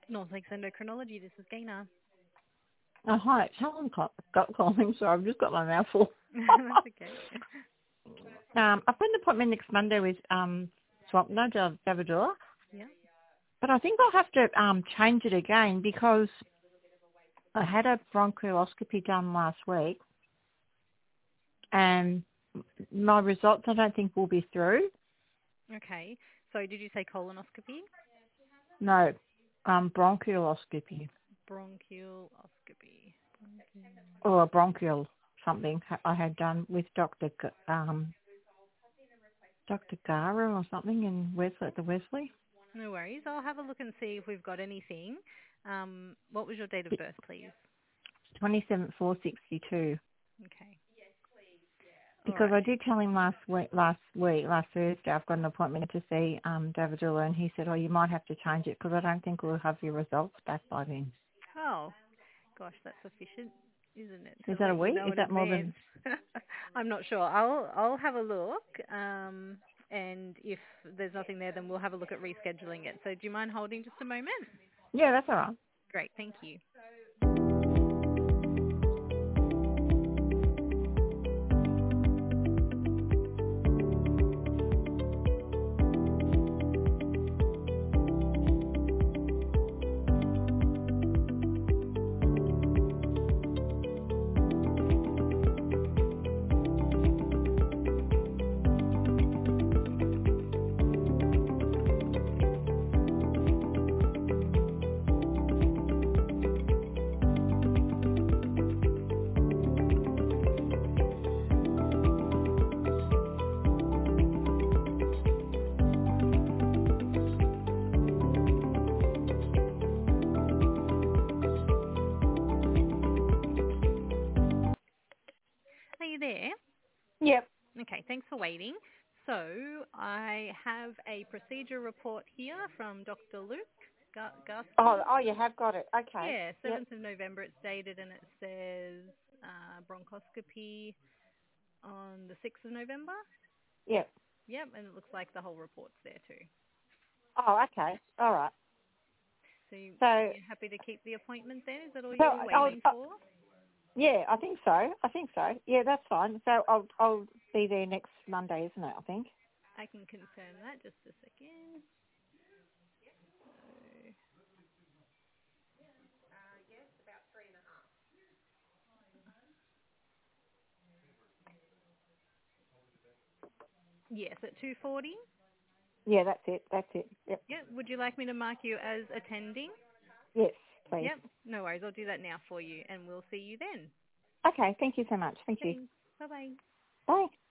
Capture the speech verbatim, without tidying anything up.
North Lakes Endocrinology, this is Gaina. Oh, hi, it's Helen Cl- got calling. Sorry, I've just got my mouth full. That's okay. um, I've got an appointment next Monday with um, Swapna Dav- Davadula, Yeah. but I think I'll have to um, change it again because I had a bronchioscopy done last week, and my results I don't think will be through. Okay. So did you say colonoscopy? No, um, bronchioscopy Bronchioscopy. or a bronchial something I had done with Doctor G- um, Doctor Gara or something in Wesley at the Wesley. No worries. I'll have a look and see if we've got anything. Um, what was your date of birth, please? twenty-seven four sixty-two. Okay. All Because right. I did tell him last week, last week, last Thursday, I've got an appointment to see um, Davadula, and he said, oh, you might have to change it because I don't think we'll have your results back by then. Oh, gosh, that's efficient, isn't it? Is To that a let you week? know Is in that more advance. than... I'm not sure. I'll I'll have a look. Um, and if there's nothing there, then we'll have a look at rescheduling it. So do you mind holding just a moment? Yeah, that's all right. Great. Thank you. Are you there? Yep. Okay, thanks for waiting. So I have a procedure report here from Doctor Luke Gar- Oh, Garski. oh, you have got it. Okay. Yeah, Yep. seventh of November it's dated and it says uh, bronchoscopy on the sixth of November. Yep. Yep, and it looks like the whole report's there too. Oh, okay. All right. So you, So, you're happy to keep the appointment then? Is that all so you were I'll, waiting i for? yeah, I think so. I think so. Yeah, that's fine. So I'll I'll be there next Monday, isn't it? I think. I can confirm that just a second. So, yes, at two forty. Yeah, that's it. That's it. Yep. Yep. Would you like me to mark you as attending? Yes, please. Yep. No worries. I'll do that now for you, and we'll see you then. Okay. Thank you so much. Thank you. Thanks. Bye bye. Bye.